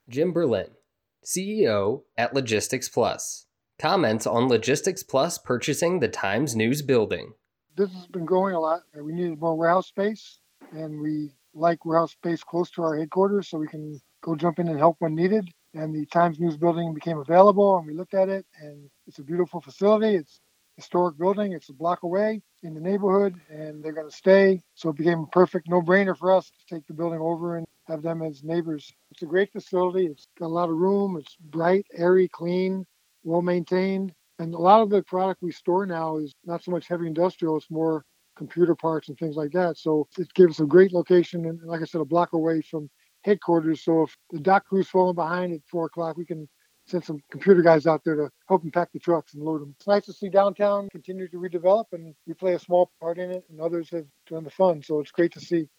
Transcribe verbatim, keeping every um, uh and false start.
Jim Berlin, C E O at Logistics Plus, comments on Logistics Plus purchasing the Times News building. Business has been growing a lot. We needed more warehouse space, and we like warehouse space close to our headquarters so we can go jump in and help when needed. And the Times News building became available, and we looked at it, and it's a beautiful facility. It's a historic building. It's a block away in the neighborhood, and they're going to stay. So it became a perfect no-brainer for us to take the building over and have them as neighbors. It's a great facility. It's got a lot of room. It's bright, airy, clean, well-maintained. And a lot of the product we store now is not so much heavy industrial, it's more computer parts and things like that. So it gives us a great location, and like I said, a block away from headquarters. So if the dock crew's falling behind at four o'clock, we can send some computer guys out there to help them pack the trucks and load them. It's nice to see downtown continue to redevelop, and we play a small part in it, and others have done the fun. So it's great to see.